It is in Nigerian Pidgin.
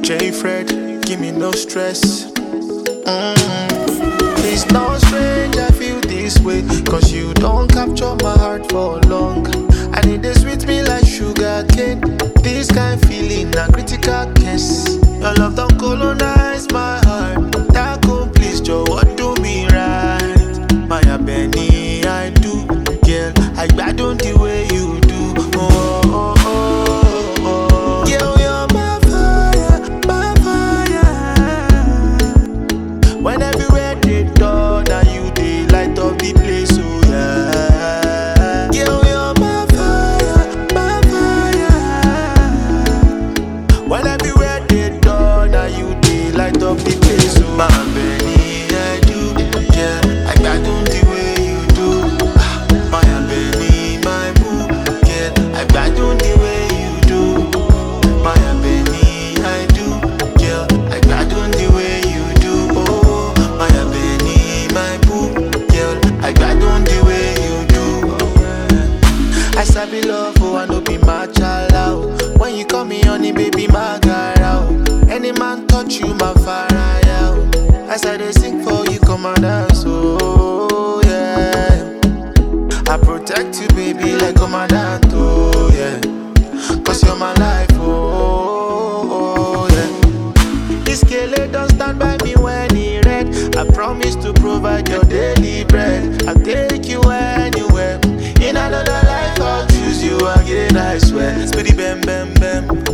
J Fred, give me no stress. It's not strange I feel this way, cause you don't capture my heart for long. And it is with me like sugar cane. This kind feeling a critical case. Your love don't colonize my heart. That could please Joe, what do me right? Maya Benny, I do. Girl, I don't the way you do. Oh, oh, oh, oh. Girl, you're my fire. When everywhere they turn, now you they light up the place, oh yeah. Girl, you're my fire. When everywhere they turn, now you they light up the place, oh my Benny, I do. Yeah, I don't the way you do. My Benny, my boo. Yeah, I don't the way you do. My Benny, I do. Yeah, I don't the way you do. Oh, my Benny, my boo. Yeah, I don't the way you do. I sabi love, oh, I no be my child. When you call me honey, baby, my girl. Any man touch you, my fire. As I dey sing for you, come and dance, oh yeah. I protect you, baby, like commandant, oh yeah. Cause you're my life, oh yeah. This kele don't stand by me when he red. I promise to provide your daily bread. I'll take you anywhere. In another life, I'll choose you again, I swear. Spitty bam bam bam.